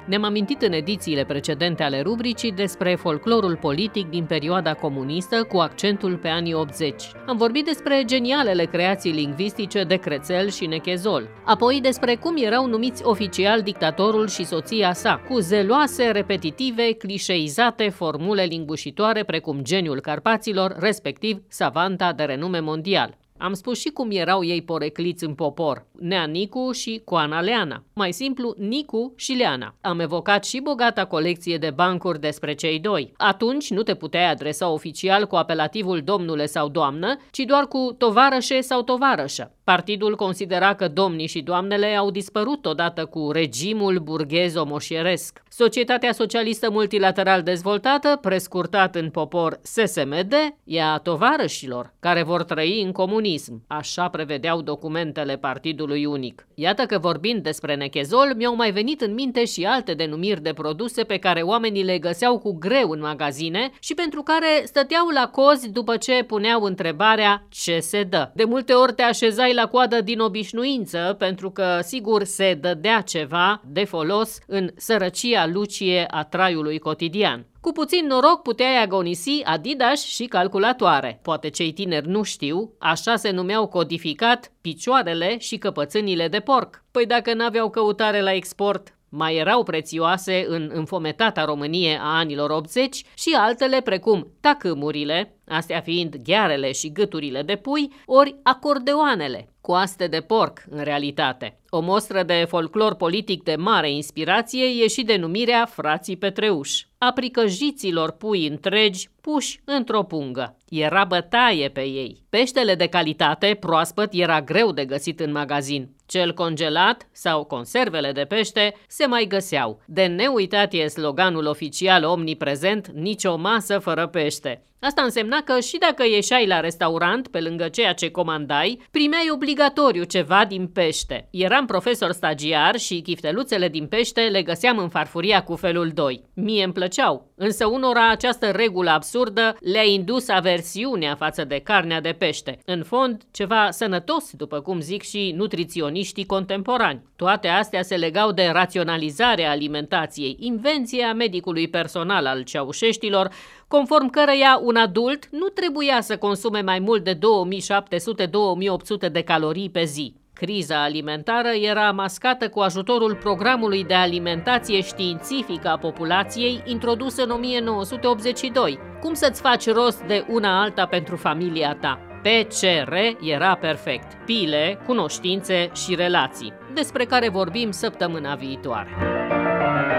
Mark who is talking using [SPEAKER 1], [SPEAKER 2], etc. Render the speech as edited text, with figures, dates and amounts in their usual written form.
[SPEAKER 1] Ne-am amintit în edițiile precedente ale rubricii despre folclorul politic din perioada comunistă cu accentul pe anii 80. Am vorbit despre genialele creații lingvistice de Crețel și Nechezol. Apoi despre cum erau numiți oficial dictatorul și soția sa, cu zeloase, repetitive, clișeizate formule lingușitoare precum geniul Carpaților, respectiv savanta de renume mondial. Am spus și cum erau ei porecliți în popor, Nea Nicu și Coana Leana, mai simplu Nicu și Leana. Am evocat și bogata colecție de bancuri despre cei doi. Atunci nu te puteai adresa oficial cu apelativul domnule sau doamnă, ci doar cu tovarășe sau tovarășă. Partidul considera că domnii și doamnele au dispărut odată cu regimul burghez-omoșieresc. Societatea socialistă multilateral dezvoltată, prescurtat în popor SSMD, e a tovarășilor, care vor trăi în comunism. Așa prevedeau documentele Partidului Unic. Iată că vorbind despre Nechezol, mi-au mai venit în minte și alte denumiri de produse pe care oamenii le găseau cu greu în magazine și pentru care stăteau la cozi după ce puneau întrebarea ce se dă. De multe ori te așezai la coadă din obișnuință, pentru că, sigur, se dădea ceva de folos în sărăcia lucie a traiului cotidian. Cu puțin noroc puteai agonisi Adidas și calculatoare. Poate cei tineri nu știu, așa se numeau codificat picioarele și căpățânile de porc. Păi dacă n-aveau căutare la export, mai erau prețioase în înfometata Românie a anilor 80 și altele precum tacâmurile, astea fiind ghearele și gâturile de pui, ori acordeoanele, coaste de porc în realitate. O mostră de folclor politic de mare inspirație e și denumirea Frații Petreuși, a pricăjiților pui întregi puși într-o pungă. Era bătaie pe ei. Peștele de calitate, proaspăt, era greu de găsit în magazin. Cel congelat sau conservele de pește se mai găseau. De neuitat e sloganul oficial omniprezent, nicio masă fără pește. Asta însemna că și dacă ieșai la restaurant, pe lângă ceea ce comandai, primeai obligatoriu ceva din pește. Eram profesor stagiar și chifteluțele din pește le găseam în farfuria cu felul 2. Mie îmi plăceau, însă unora această regulă absurdă le-a indus aversiunea față de carnea de pește. În fond, ceva sănătos, după cum zic și nutriționiștii contemporani. Toate astea se legau de raționalizarea alimentației, invenția medicului personal al ceaușeștilor, conform căreia un adult nu trebuia să consume mai mult de 2700-2800 de calorii pe zi. Criza alimentară era mascată cu ajutorul programului de alimentație științifică a populației introdus în 1982. Cum să-ți faci rost de una alta pentru familia ta? PCR era perfect. Pile, cunoștințe și relații, despre care vorbim săptămâna viitoare.